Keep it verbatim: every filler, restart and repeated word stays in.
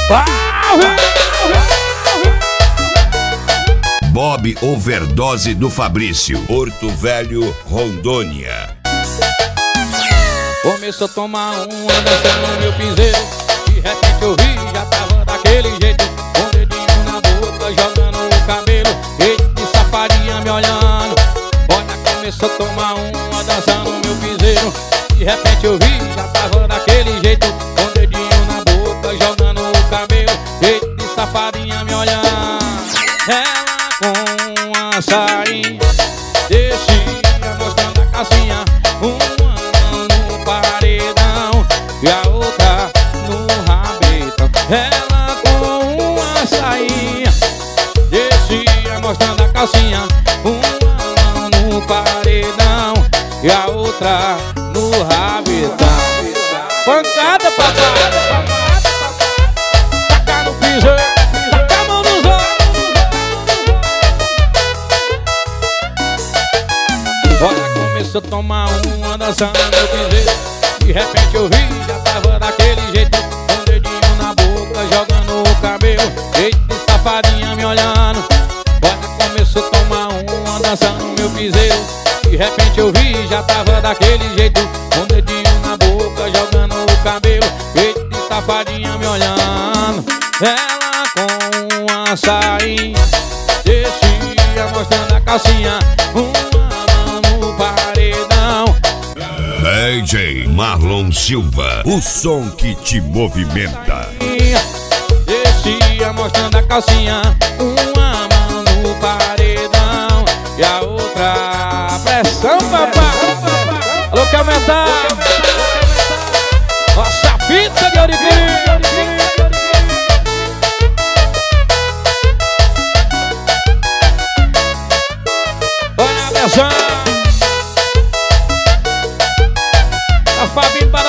Bob Overdose do Fabrício, Porto Velho, Rondônia. Começou a tomar uma, dançando no meu piseiro. De repente eu vi, já tava daquele jeito, com o dedinho na boca, jogando o cabelo. Eita, de safadinha me olhando. Olha, começou a tomar uma, dançando no meu piseiro. De repente eu vi, já tava daquele jeito, com o dedinho na boca, jogando o cabelo. Eita, de safadinha me olhando. Ela com uma sainha descia, mostrando a calcinha. Uma no paredão e a outra no rabetão. Ela com uma sainha descia, mostrando a calcinha. Uma no paredão e a outra no rabetão. Pancada, papai. Taca no piso, taca a mão nos olhos. Olha, começou a tomar uma, dançando no meu piseiro. De repente eu vi, já tava daquele jeito, com o dedinho na boca, jogando o cabelo. Eita, de safadinha me olhando. Olha, começou a tomar uma, dançando no meu piseiro. De repente eu vi, já tava daquele jeito, com o dedinho na boca, jogando o cabelo. Eita, de safadinha me olhando. Ela com uma sainha descia, mostrando a calcinha. Uma no paredão. D J Marlon Silva, o som que te movimenta. Descia, mostrando a calcinha. Uma mão no paredão e a outra pressão, papai. Alô, quer aumentar? Nossa pizza de origami. Olha a pressão. A Fabinho para